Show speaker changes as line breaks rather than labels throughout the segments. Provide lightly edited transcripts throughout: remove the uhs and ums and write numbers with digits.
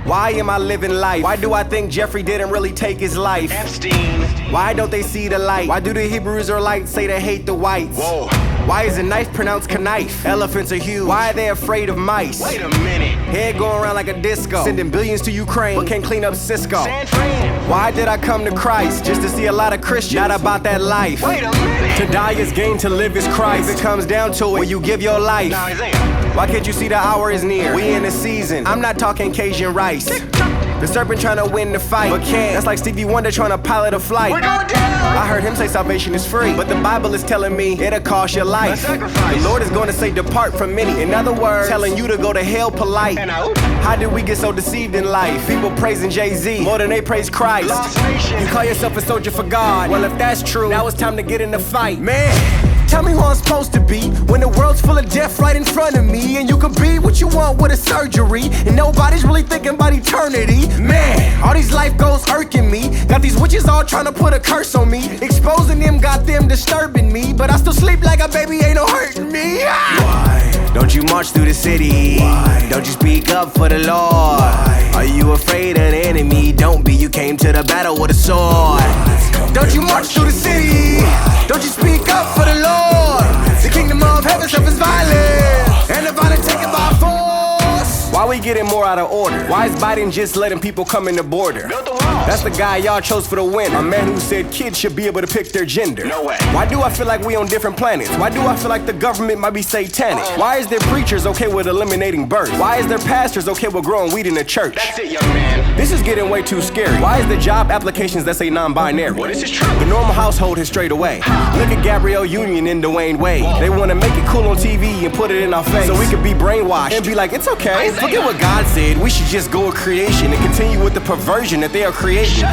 Why am I living life? Why do I think Jeffrey didn't really take his life?
Epstein.
Why don't they see the light? Why do the Hebrew Israelites say they hate the whites?
Whoa.
Why is a knife pronounced knife? Elephants are huge. Why are they afraid of mice?
Wait a minute.
Head going around like a disco, sending billions to Ukraine, but can't clean up Cisco.
San Fran.
Why did I come to Christ? Just to see a lot of Christians not about that life.
Wait a minute.
To die is gain, to live is Christ. If it comes down to it, will you give your life?
Now, Isaiah.
Why can't you see the hour is near? We in the season. I'm not talking Cajun rice. The serpent trying to win the fight, but can't. That's like Stevie Wonder trying to pilot a flight.
We're going down.
I heard him say salvation is free, but the Bible is telling me it'll cost your life.
A sacrifice.
The Lord is going to say depart from many. In other words, telling you to go to hell polite.
And out.
How did we get so deceived in life? People praising Jay-Z more than they praise Christ.
Lost nation.
You call yourself a soldier for God. Well, if that's true, now it's time to get in the fight. Man, tell me who I'm supposed to be when the world's full of death right in front of me. And you can be what you want with a surgery, and nobody's really thinking about eternity. Man, all these life goals irking me. Got these witches all trying to put a curse on me. Exposing them got them disturbing me, but I still sleep like a baby, ain't no hurting me. Why don't you march through the city? Why don't you speak up for the Lord? Why are you afraid of the enemy? Don't be, you came to the battle with a sword. Don't you march through the city? Don't you speak up for the Lord? The kingdom of heaven suffers violence, and the violent take it by force. Why we getting more out of order? Why is Biden just letting people come in the border?
Built the walls.
That's the guy y'all chose for the win. A man who said kids should be able to pick their gender.
No way.
Why do I feel like we on different planets? Why do I feel like the government might be satanic? Why is there preachers okay with eliminating birth? Why is there pastors okay with growing weed in the church?
That's it, young man.
This is getting way too scary. Why is there job applications that say non-binary?
Well, this is true.
The normal household has strayed away. Look at Gabrielle Union and Dwayne Wade. They want to make it cool on TV and put it in our face, so we could be brainwashed and be like, it's okay.
Isaiah.
Forget what God said. We should just go with creation and continue with the perversion that they are creating.
Shut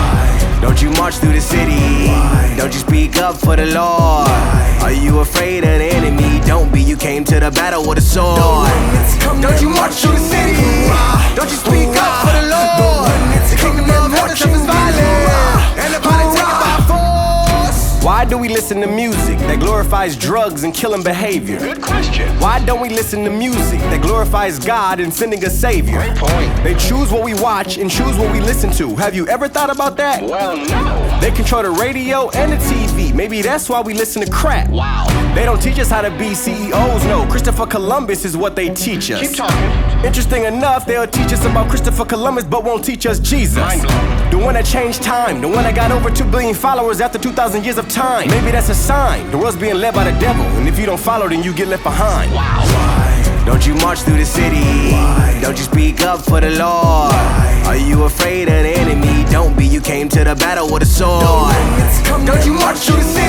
up.
Don't you march through the city? Don't you speak up for the Lord? Are you afraid of the enemy? Don't be, you came to the battle with a sword. Don't you march through the city? Don't you speak up for the Lord? The kingdom of heaven suffers violence, and the violent take it by force. Why do we listen to music that glorifies drugs and killing behavior?
Good question.
Why don't we listen to music that glorifies God and sending a savior?
Great point.
They choose what we watch and choose what we listen to. Have you ever thought about that?
Well, no.
They control the radio and the TV. Maybe that's why we listen to crap.
Wow.
They don't teach us how to be CEOs, no. Christopher Columbus is what they teach us.
Keep talking.
Interesting enough, they'll teach us about Christopher Columbus, but won't teach us Jesus.
Mind blown.
The one that changed time, the one that got over 2 billion followers after 2,000 years of time. Maybe that's a sign. The world's being led by the devil, and if you don't follow, then you get left behind.
Wow.
Don't you march through the city? Don't you speak up for the Lord? Are you afraid of the enemy? Don't be, you came to the battle with a sword. Don't you march through the city?